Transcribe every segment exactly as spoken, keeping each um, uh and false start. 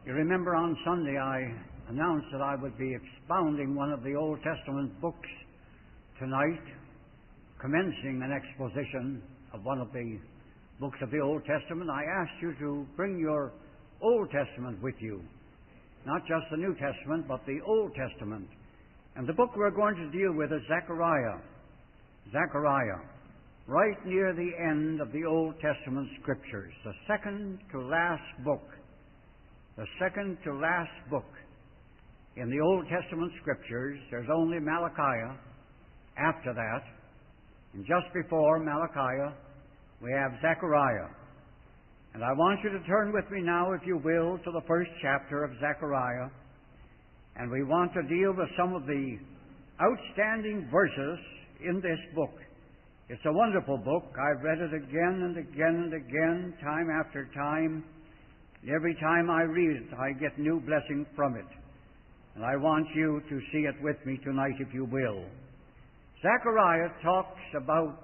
You remember on Sunday I announced that I would be expounding one of the Old Testament books tonight, commencing an exposition of one of the books of the Old Testament. I asked you to bring your Old Testament with you, not just the New Testament, but the Old Testament. And the book we're going to deal with is Zechariah. Zechariah, right near the end of the Old Testament Scriptures, the second to last book. The second to last book in the Old Testament Scriptures. There's only Malachi after that. And just before Malachi, we have Zechariah. And I want you to turn with me now, if you will, to the first chapter of Zechariah. And we want to deal with some of the outstanding verses in this book. It's a wonderful book. I've read it again and again and again, time after time. Every time I read it, I get new blessing from it. And I want you to see it with me tonight, if you will. Zechariah talks about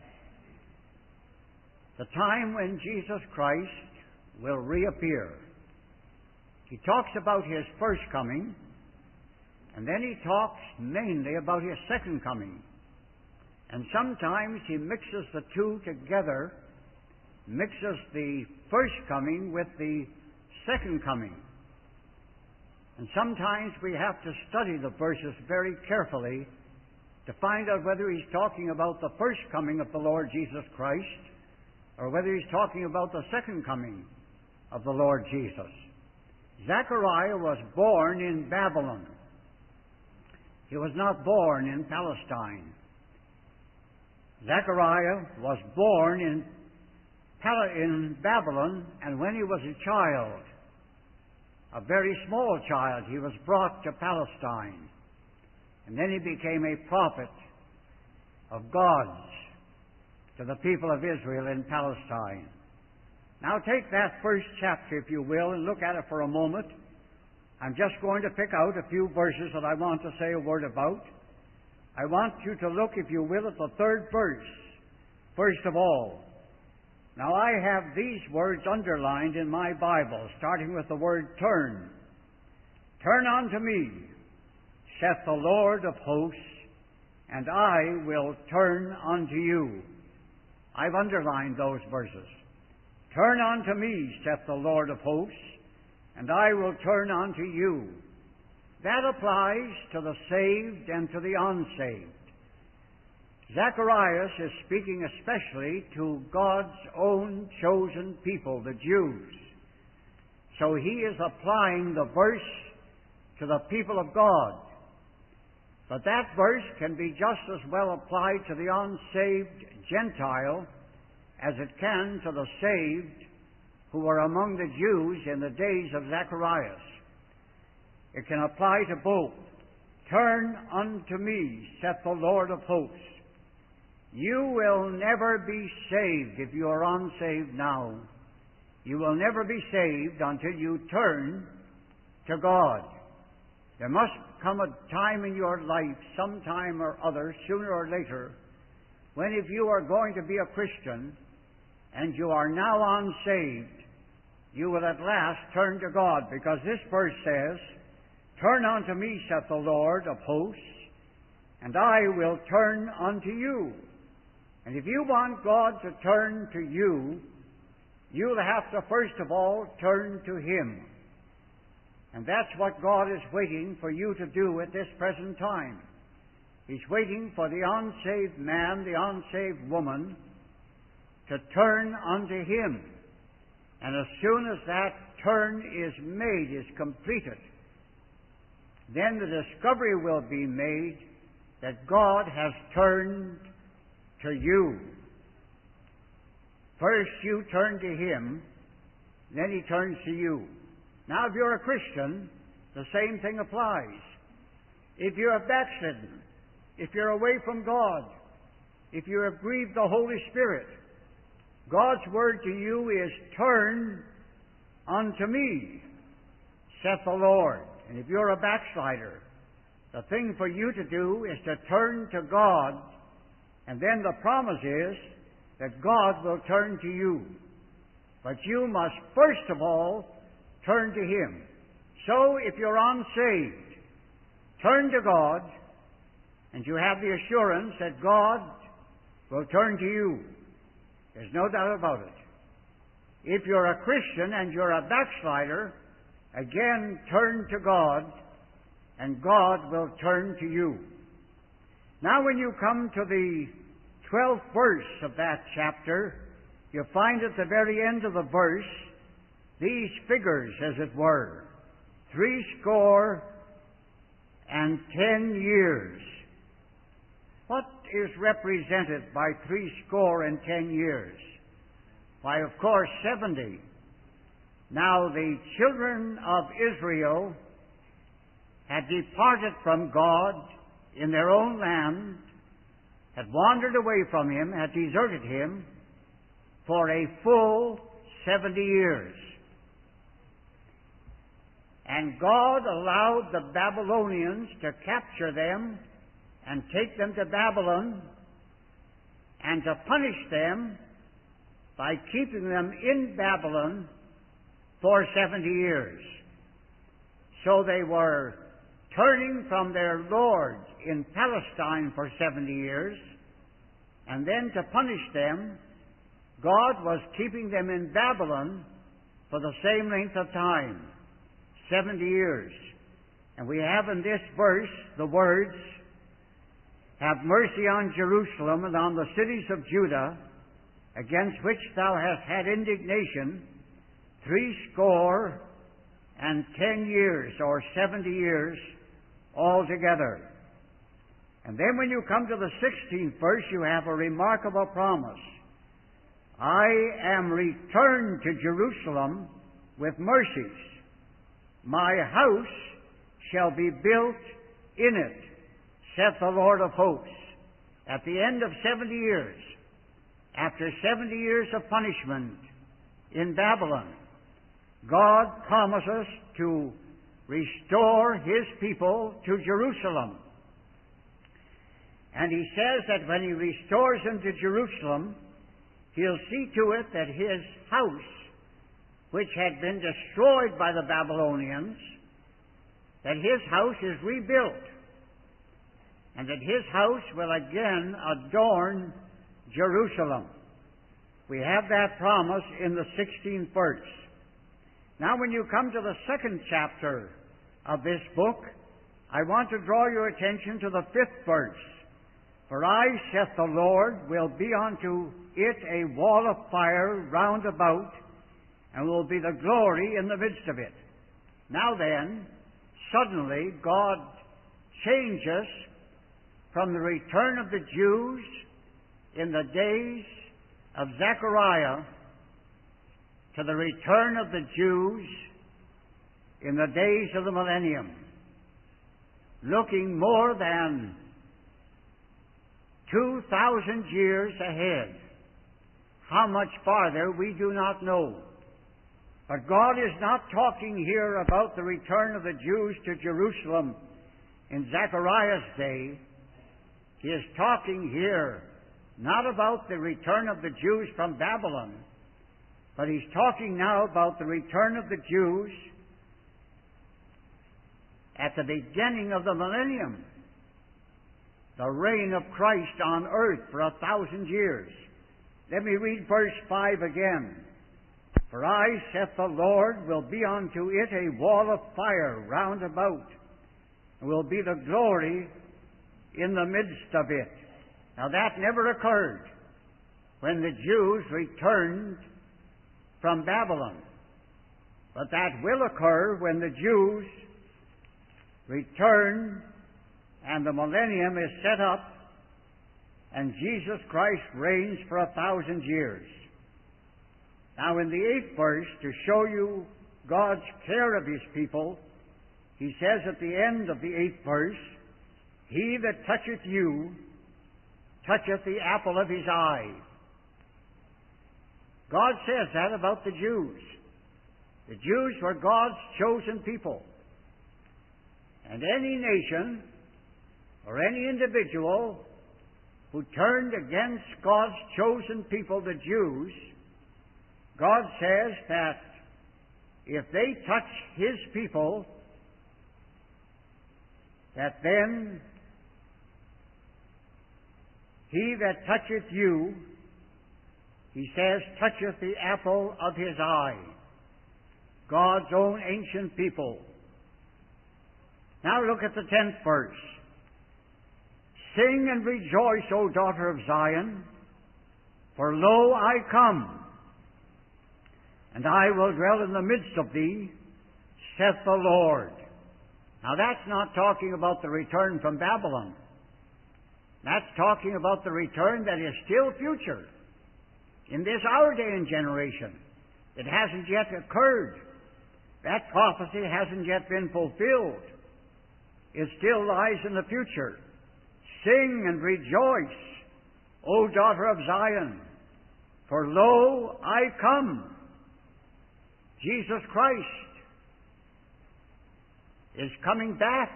the time when Jesus Christ will reappear. He talks about His first coming, and then he talks mainly about His second coming. And sometimes he mixes the two together, mixes the first coming with the second coming. And sometimes we have to study the verses very carefully to find out whether he's talking about the first coming of the Lord Jesus Christ or whether he's talking about the second coming of the Lord Jesus. Zechariah was born in Babylon. He was not born in Palestine. Zechariah was born in, Pal- in Babylon, and when he was a child, a very small child, he was brought to Palestine. And then he became a prophet of God's to the people of Israel in Palestine. Now take that first chapter, if you will, and look at it for a moment. I'm just going to pick out a few verses that I want to say a word about. I want you to look, if you will, at the third verse, first of all. Now I have these words underlined in my Bible, starting with the word turn. Turn unto me, saith the Lord of hosts, and I will turn unto you. I've underlined those verses. Turn unto me, saith the Lord of hosts, and I will turn unto you. That applies to the saved and to the unsaved. Zacharias is speaking especially to God's own chosen people, the Jews. So he is applying the verse to the people of God. But that verse can be just as well applied to the unsaved Gentile as it can to the saved who were among the Jews in the days of Zacharias. It can apply to both. Turn unto me, saith the Lord of hosts. You will never be saved if you are unsaved now. You will never be saved until you turn to God. There must come a time in your life, sometime or other, sooner or later, when if you are going to be a Christian and you are now unsaved, you will at last turn to God, because this verse says, Turn unto me, saith the Lord of hosts, and I will turn unto you. And if you want God to turn to you, you'll have to first of all turn to Him. And that's what God is waiting for you to do at this present time. He's waiting for the unsaved man, the unsaved woman, to turn unto Him. And as soon as that turn is made, is completed, then the discovery will be made that God has turned to you. First you turn to Him, then He turns to you. Now if you're a Christian, the same thing applies. If you have backslidden, if you're away from God, if you have grieved the Holy Spirit, God's word to you is, Turn unto me, saith the Lord. And if you're a backslider, the thing for you to do is to turn to God, and then the promise is that God will turn to you. But you must first of all turn to Him. So, if you're unsaved, turn to God, and you have the assurance that God will turn to you. There's no doubt about it. If you're a Christian and you're a backslider, again turn to God, and God will turn to you. Now, when you come to the twelfth verse of that chapter, you find at the very end of the verse these figures, as it were, three score and ten years. What is represented by three score and ten years? Why, of course, seventy. Now, the children of Israel had departed from God in their own land, had wandered away from Him, had deserted Him for a full seventy years. And God allowed the Babylonians to capture them and take them to Babylon and to punish them by keeping them in Babylon for seventy years. So they were turning from their Lord in Palestine for seventy years, and then to punish them, God was keeping them in Babylon for the same length of time, seventy years. And we have in this verse the words, "Have mercy on Jerusalem and on the cities of Judah, against which thou hast had indignation, three score and ten years," or seventy years altogether. And then when you come to the sixteenth verse, you have a remarkable promise. "I am returned to Jerusalem with mercies. My house shall be built in it, saith the Lord of hosts." At the end of seventy years, after seventy years of punishment in Babylon, God promises to restore His people to Jerusalem. And He says that when He restores them to Jerusalem, He'll see to it that His house, which had been destroyed by the Babylonians, that His house is rebuilt, and that His house will again adorn Jerusalem. We have that promise in the sixteenth verse. Now, when you come to the second chapter of this book, I want to draw your attention to the fifth verse. "For I, saith the Lord, will be unto it a wall of fire round about, and will be the glory in the midst of it." Now then, suddenly God changes from the return of the Jews in the days of Zechariah to the return of the Jews in the days of the millennium, looking more than two thousand years ahead. How much farther, we do not know. But God is not talking here about the return of the Jews to Jerusalem in Zechariah's day. He is talking here not about the return of the Jews from Babylon, but He's talking now about the return of the Jews at the beginning of the millennium, the reign of Christ on earth for a thousand years. Let me read verse five again. "For I, saith the Lord, will be unto it a wall of fire round about, and will be the glory in the midst of it." Now that never occurred when the Jews returned from Babylon. But that will occur when the Jews return and the millennium is set up and Jesus Christ reigns for a thousand years. Now in the eighth verse, to show you God's care of His people, He says at the end of the eighth verse, "He that toucheth you toucheth the apple of His eye." God says that about the Jews. The Jews were God's chosen people. And any nation or any individual who turned against God's chosen people, the Jews, God says that if they touch His people, that then he that toucheth you, he says, toucheth the apple of His eye. God's own ancient people. Now look at the tenth verse. Sing and rejoice, O daughter of Zion, for lo, I come, and I will dwell in the midst of thee, saith the Lord. Now that's not talking about the return from Babylon. That's talking about the return that is still future in this our day and generation. It hasn't yet occurred. That prophecy hasn't yet been fulfilled. It still lies in the future. Sing and rejoice, O daughter of Zion, for lo, I come. Jesus Christ is coming back.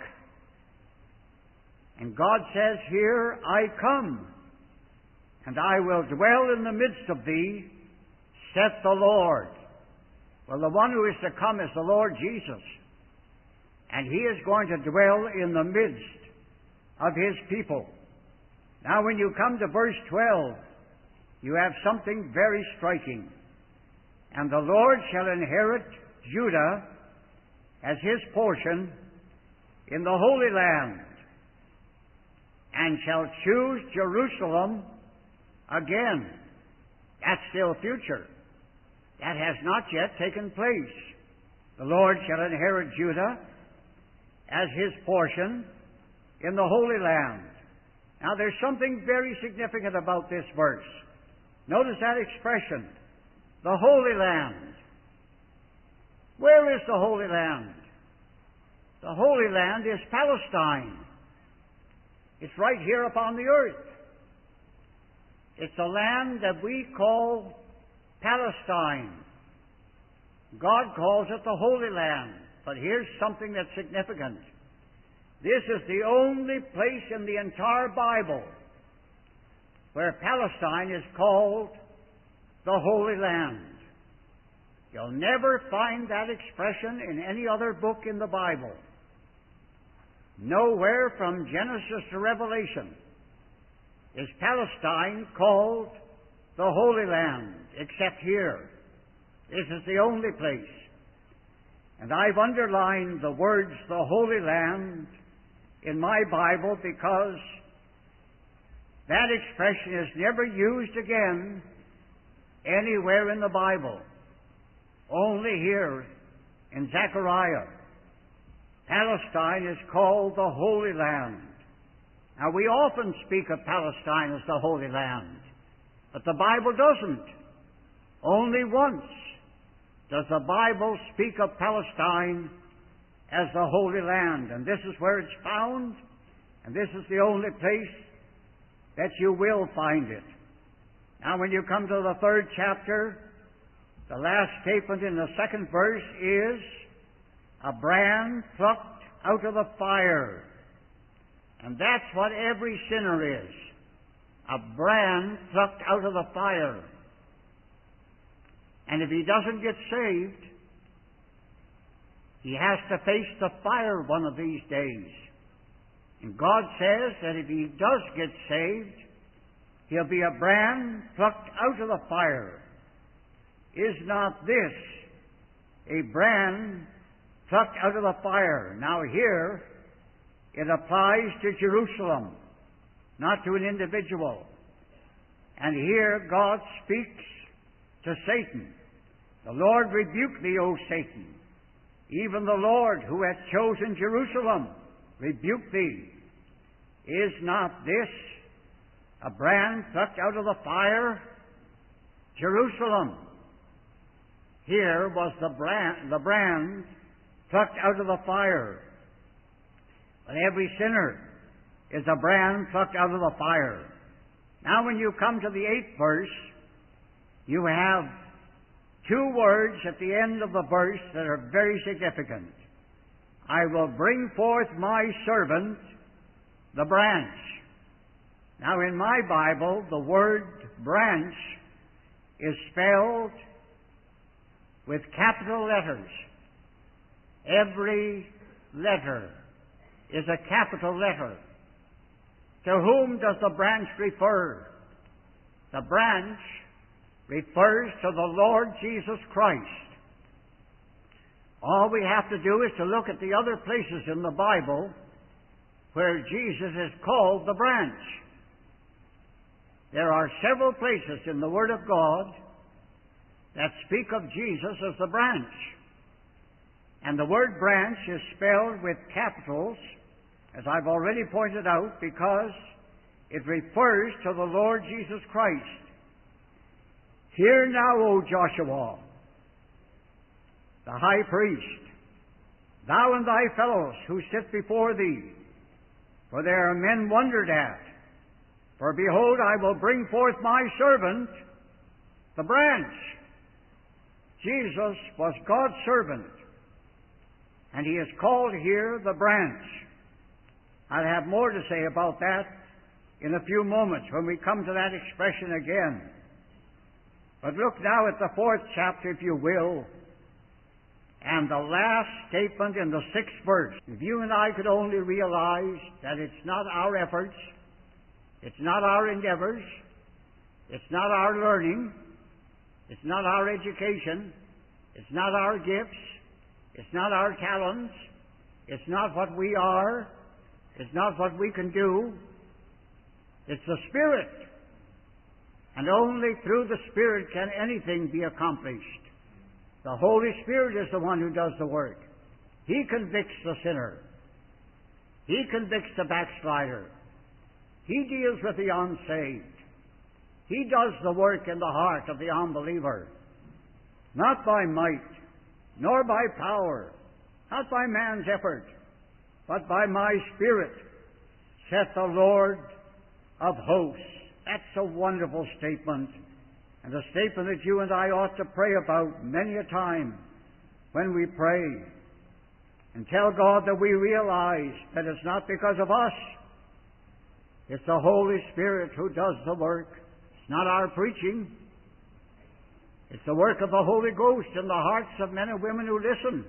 And God says here, I come, and I will dwell in the midst of thee, saith the Lord. Well, the one who is to come is the Lord Jesus. And He is going to dwell in the midst of His people. Now, when you come to verse twelve, you have something very striking. And the Lord shall inherit Judah as His portion in the Holy Land, and shall choose Jerusalem again. That's still future. That has not yet taken place. The Lord shall inherit Judah as His portion in the Holy Land. Now there's something very significant about this verse. Notice that expression, the Holy Land. Where is the Holy Land? The Holy Land is Palestine. It's right here upon the earth. It's a land that we call Palestine. God calls it the Holy Land. But here's something that's significant. This is the only place in the entire Bible where Palestine is called the Holy Land. You'll never find that expression in any other book in the Bible. Nowhere from Genesis to Revelation is Palestine called the Holy Land, except here. This is the only place. And I've underlined the words, the Holy Land, in my Bible because that expression is never used again anywhere in the Bible. Only here in Zechariah. Palestine is called the Holy Land. Now, we often speak of Palestine as the Holy Land, but the Bible doesn't. Only once does the Bible speak of Palestine as the Holy Land, and this is where it's found, and this is the only place that you will find it. Now, when you come to the third chapter, the last statement in the second verse is, a brand plucked out of the fire. And that's what every sinner is. A brand plucked out of the fire. And if he doesn't get saved, he has to face the fire one of these days. And God says that if he does get saved, he'll be a brand plucked out of the fire. Is not this a brand plucked out of the fire? Now here, it applies to Jerusalem, not to an individual. And here God speaks to Satan. The Lord rebuke thee, O Satan. Even the Lord who hath chosen Jerusalem rebuke thee. Is not this a brand plucked out of the fire? Jerusalem. Here was the brand, the brand plucked out of the fire. But every sinner is a brand plucked out of the fire. Now when you come to the eighth verse, you have two words at the end of the verse that are very significant. I will bring forth my servant, the branch. Now in my Bible, the word branch is spelled with capital letters. Every letter is a capital letter. To whom does the branch refer? The branch refers to the Lord Jesus Christ. All we have to do is to look at the other places in the Bible where Jesus is called the branch. There are several places in the Word of God that speak of Jesus as the branch. And the word branch is spelled with capitals, as I've already pointed out, because it refers to the Lord Jesus Christ. Hear now, O Joshua, the high priest, thou and thy fellows who sit before thee, for there are men wondered at. For behold, I will bring forth my servant, the branch. Jesus was God's servant, and he is called here the branch. I'll have more to say about that in a few moments when we come to that expression again. But look now at the fourth chapter, if you will, and the last statement in the sixth verse. If you and I could only realize that it's not our efforts, it's not our endeavors, it's not our learning, it's not our education, it's not our gifts, it's not our talents, it's not what we are, it's not what we can do, it's the Spirit. And only through the Spirit can anything be accomplished. The Holy Spirit is the one who does the work. He convicts the sinner. He convicts the backslider. He deals with the unsaved. He does the work in the heart of the unbeliever. Not by might, nor by power, not by man's effort, but by my Spirit, saith the Lord of hosts. That's a wonderful statement, and a statement that you and I ought to pray about many a time when we pray, and tell God that we realize that it's not because of us. It's the Holy Spirit who does the work. It's not our preaching. It's the work of the Holy Ghost in the hearts of men and women who listen.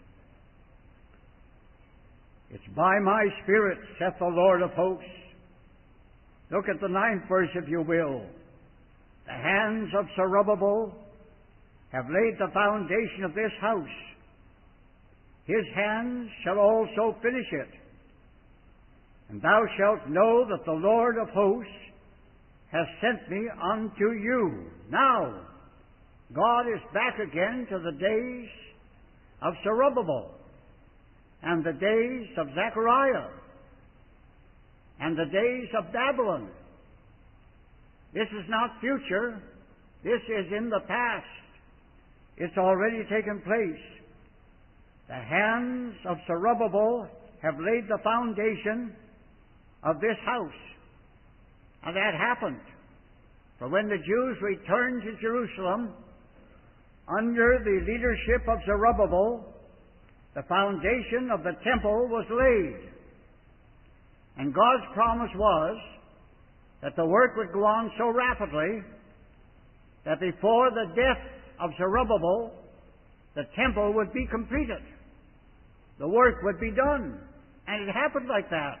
It's by my Spirit, saith the Lord of hosts. Look at the ninth verse, if you will. The hands of Zerubbabel have laid the foundation of this house. His hands shall also finish it. And thou shalt know that the Lord of hosts has sent me unto you. Now, God is back again to the days of Zerubbabel, and the days of Zechariah, and the days of Babylon. This is not future. This is in the past. It's already taken place. The hands of Zerubbabel have laid the foundation of this house. And that happened. For when the Jews returned to Jerusalem, under the leadership of Zerubbabel, the foundation of the temple was laid. And God's promise was that the work would go on so rapidly that before the death of Zerubbabel, the temple would be completed. The work would be done. And it happened like that.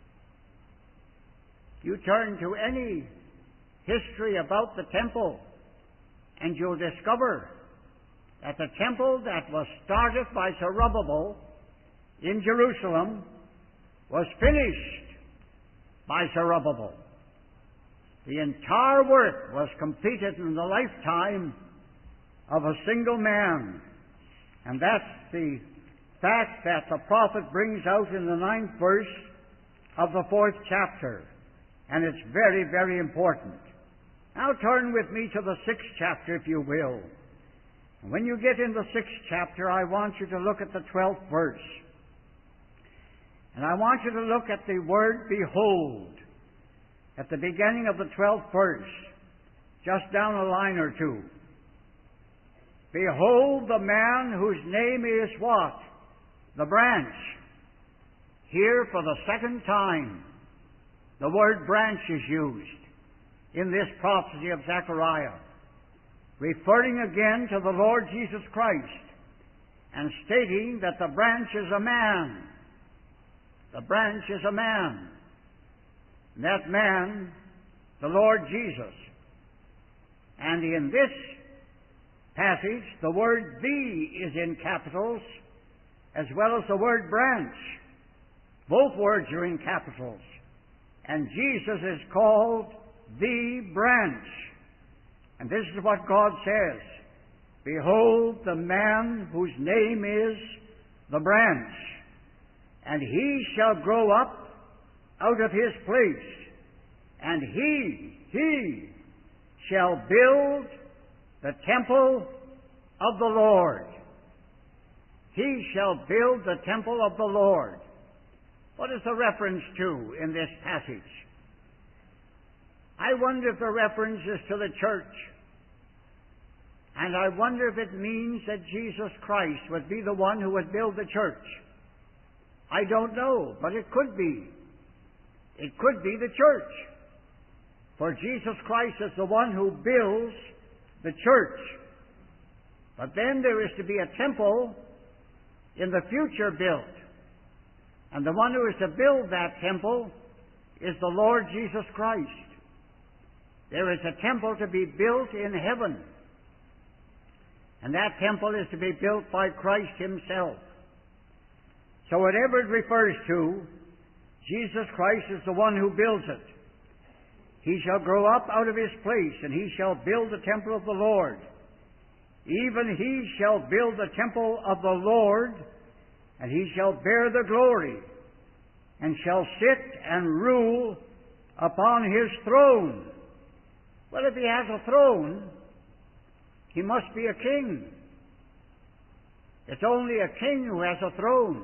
You turn to any history about the temple, and you'll discover that the temple that was started by Zerubbabel in Jerusalem was finished by Zerubbabel. The entire work was completed in the lifetime of a single man. And that's the fact that the prophet brings out in the ninth verse of the fourth chapter. And it's very, very important. Now turn with me to the sixth chapter, if you will. And when you get in the sixth chapter, I want you to look at the twelfth verse. And I want you to look at the word behold at the beginning of the twelfth verse, just down a line or two. Behold the man whose name is what? The branch. Here for the second time, the word branch is used in this prophecy of Zechariah. referring again to the Lord Jesus Christ and stating that the branch is a man. The branch is a man. And that man, the Lord Jesus. And in this passage, the word "the" is in capitals, as well as the word "branch." Both words are in capitals. And Jesus is called the branch. And this is what God says: "Behold, the man whose name is the branch, and he shall grow up out of his place, and he, he shall build the temple of the Lord." He shall build the temple of the Lord. What is the reference to in this passage? I wonder if the reference is to the church. And I wonder if it means that Jesus Christ would be the one who would build the church. I don't know, but it could be. It could be the church. For Jesus Christ is the one who builds the church. But then there is to be a temple in the future built. And the one who is to build that temple is the Lord Jesus Christ. There is a temple to be built in heaven. And that temple is to be built by Christ Himself. So whatever it refers to, Jesus Christ is the one who builds it. He shall grow up out of his place, and he shall build the temple of the Lord. Even he shall build the temple of the Lord, and he shall bear the glory, and shall sit and rule upon his throne. Well, if he has a throne, he must be a king. It's only a king who has a throne.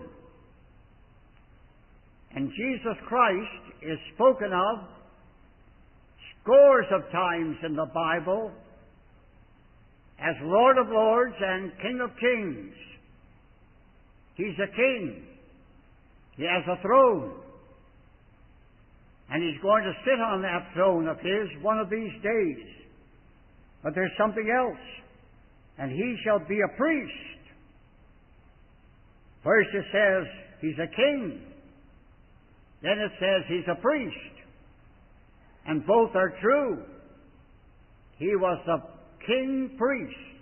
And Jesus Christ is spoken of scores of times in the Bible as Lord of Lords and King of Kings. He's a king. He has a throne. And he's going to sit on that throne of his one of these days. But there's something else. And he shall be a priest. First it says he's a king. Then it says he's a priest. And both are true. He was the king priest.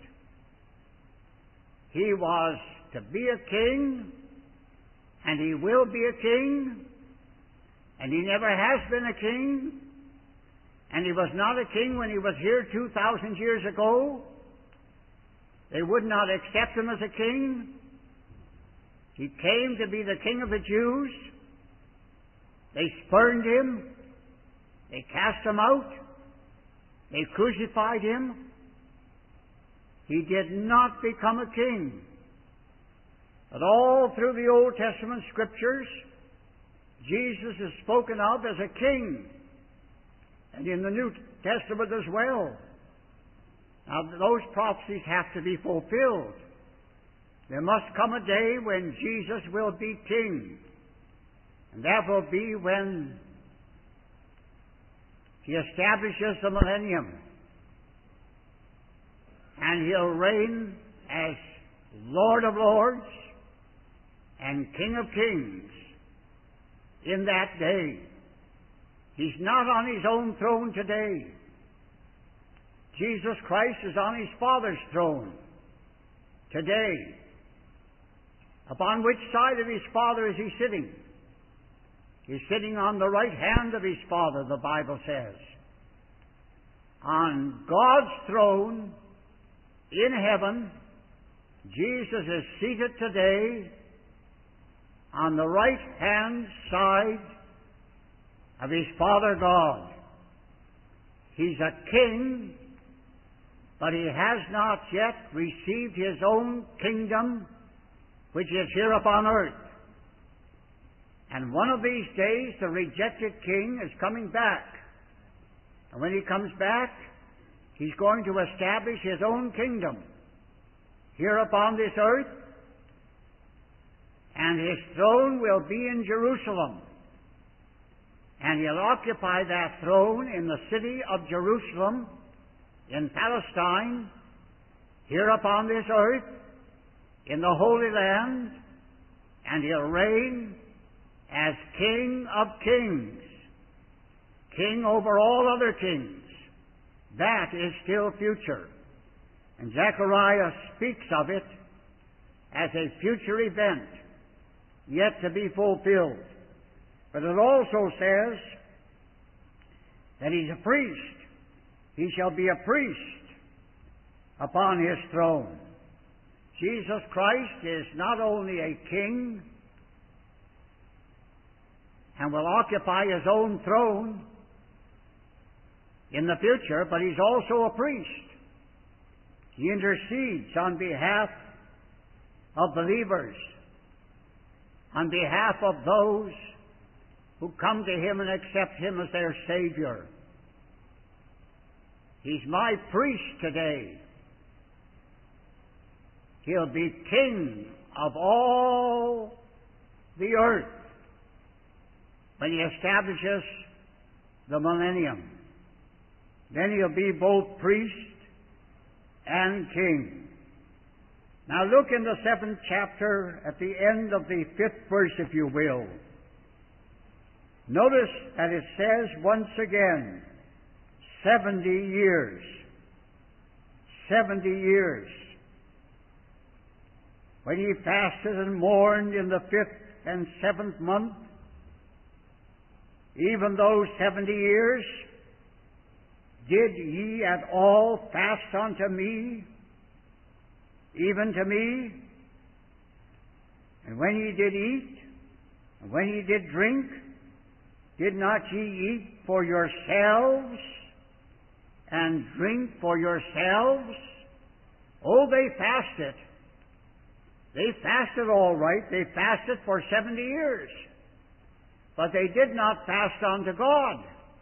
He was to be a king, and he will be a king, and he never has been a king, and he was not a king when he was here two thousand years ago. They would not accept him as a king. He came to be the king of the Jews. They spurned him. They cast him out. They crucified him. He did not become a king. But all through the Old Testament Scriptures, Jesus is spoken of as a king. And in the New Testament as well. Now, those prophecies have to be fulfilled. There must come a day when Jesus will be king. And that will be when he establishes the millennium. And he'll reign as Lord of Lords and King of Kings in that day. He's not on his own throne today. Jesus Christ is on his Father's throne today. Upon which side of his Father is he sitting? He's sitting on the right hand of his Father, the Bible says. On God's throne in heaven, Jesus is seated today on the right-hand side of his Father God. He's a king, but he has not yet received his own kingdom, which is here upon earth. And one of these days, the rejected king is coming back. And when he comes back, he's going to establish his own kingdom here upon this earth. And his throne will be in Jerusalem. And he'll occupy that throne in the city of Jerusalem in Palestine here upon this earth, in the Holy Land, and He'll reign as King of kings, King over all other kings. That is still future. And Zechariah speaks of it as a future event, yet to be fulfilled. But it also says that He's a priest. He shall be a priest upon His throne. Jesus Christ is not only a king and will occupy His own throne in the future, but He's also a priest. He intercedes on behalf of believers, on behalf of those who come to Him and accept Him as their Savior. He's my priest today. He'll be king of all the earth when He establishes the millennium. Then He'll be both priest and king. Now look in the seventh chapter at the end of the fifth verse, if you will. Notice that it says once again, seventy years. Seventy years. When He fasted and mourned in the fifth and seventh month, even those seventy years, did ye at all fast unto me, even to me? And when ye did eat, and when ye did drink, did not ye eat for yourselves, and drink for yourselves? Oh, they fasted. They fasted all right. They fasted for seventy years. But they did not fast unto God.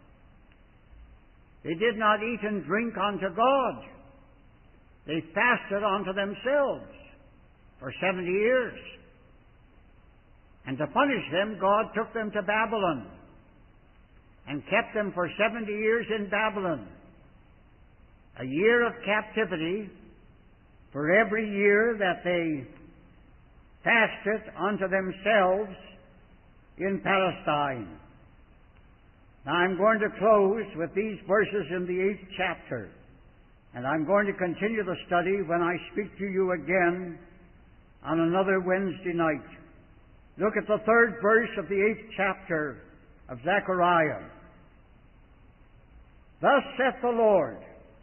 They did not eat and drink unto God. They fasted unto themselves for seventy years. And to punish them, God took them to Babylon and kept them for seventy years in Babylon. A year of captivity for every year that they fasted unto themselves in Palestine. Now I'm going to close with these verses in the eighth chapter, and I'm going to continue the study when I speak to you again on another Wednesday night. Look at the third verse of the eighth chapter of Zechariah. Thus saith the Lord,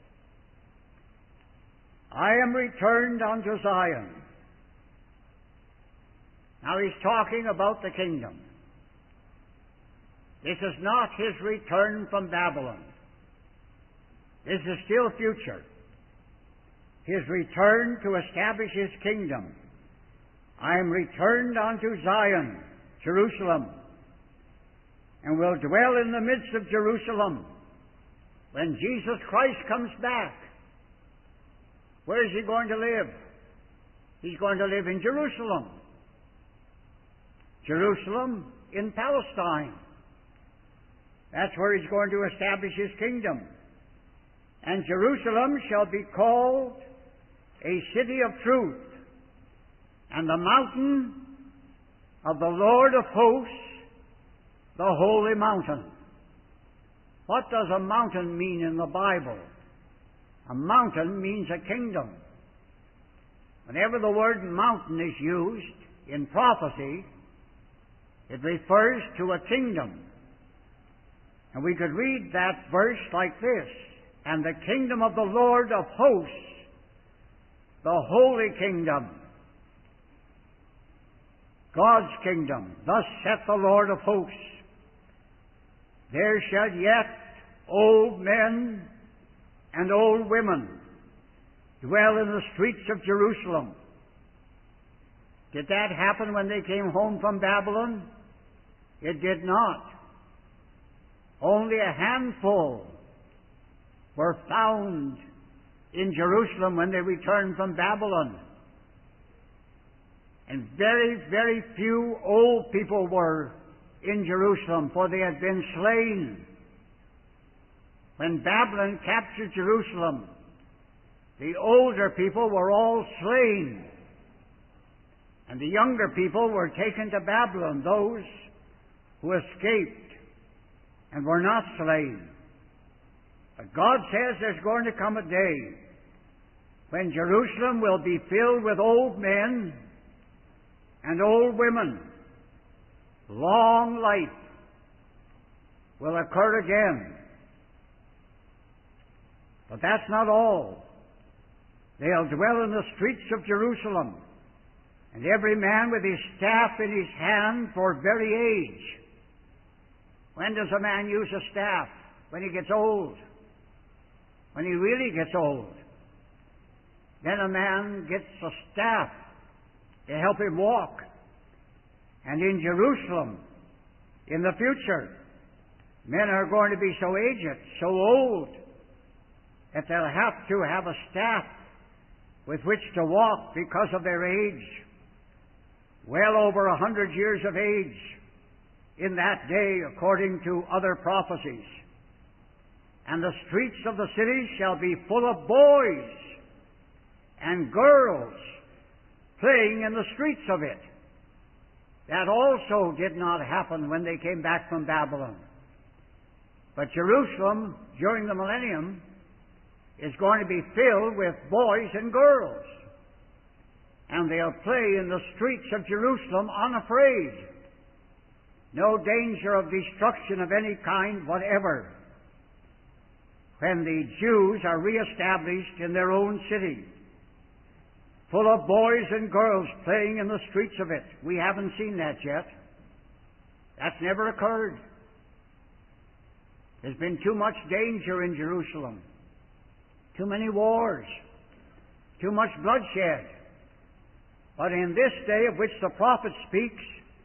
I am returned unto Zion. Now He's talking about the kingdom. This is not His return from Babylon. This is still future. His return to establish His kingdom. I am returned unto Zion, Jerusalem, and will dwell in the midst of Jerusalem when Jesus Christ comes back. Where is He going to live? He's going to live in Jerusalem. Jerusalem in Palestine. That's where He's going to establish His kingdom. And Jerusalem shall be called a city of truth, and the mountain of the Lord of hosts, the holy mountain. What does a mountain mean in the Bible? A mountain means a kingdom. Whenever the word mountain is used in prophecy, it refers to a kingdom. And we could read that verse like this, and the kingdom of the Lord of hosts, the holy kingdom, God's kingdom. Thus saith the Lord of hosts, there shall yet old men and old women dwell in the streets of Jerusalem. Did that happen when they came home from Babylon? It did not. Only a handful were found in Jerusalem when they returned from Babylon. And very, very few old people were in Jerusalem, for they had been slain. When Babylon captured Jerusalem, the older people were all slain, and the younger people were taken to Babylon, those who escaped and were not slain. But God says there's going to come a day when Jerusalem will be filled with old men and old women. Long life will occur again. But that's not all. They'll dwell in the streets of Jerusalem, and every man with his staff in his hand for very age. When does a man use a staff? When he gets old. When he really gets old. Then a man gets a staff to help him walk. And in Jerusalem, in the future, men are going to be so aged, so old, that they'll have to have a staff with which to walk because of their age. Well over a hundred years of age in that day, according to other prophecies. And the streets of the city shall be full of boys and girls playing in the streets of it. That also did not happen when they came back from Babylon. But Jerusalem, during the millennium, is going to be filled with boys and girls. And they'll play in the streets of Jerusalem unafraid. No danger of destruction of any kind whatever when the Jews are reestablished in their own city, full of boys and girls playing in the streets of it. We haven't seen that yet. That's never occurred. There's been too much danger in Jerusalem. Too many wars. Too much bloodshed. But in this day of which the prophet speaks,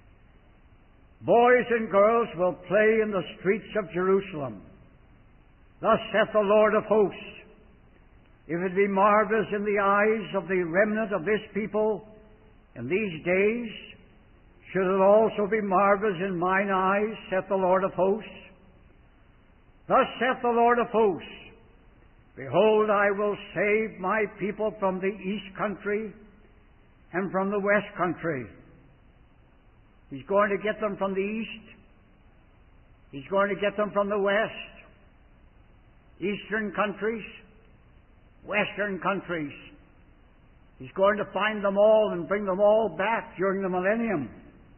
boys and girls will play in the streets of Jerusalem. Thus saith the Lord of hosts, if it be marvelous in the eyes of the remnant of this people in these days, should it also be marvelous in mine eyes, saith the Lord of hosts. Thus saith the Lord of hosts, behold, I will save my people from the east country and from the west country. He's going to get them from the east. He's going to get them from the west. Eastern countries, western countries. He's going to find them all and bring them all back during the millennium.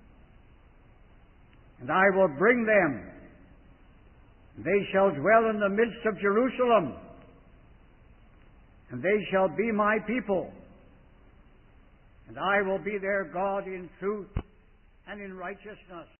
And I will bring them. They shall dwell in the midst of Jerusalem. And they shall be my people. And I will be their God in truth and in righteousness.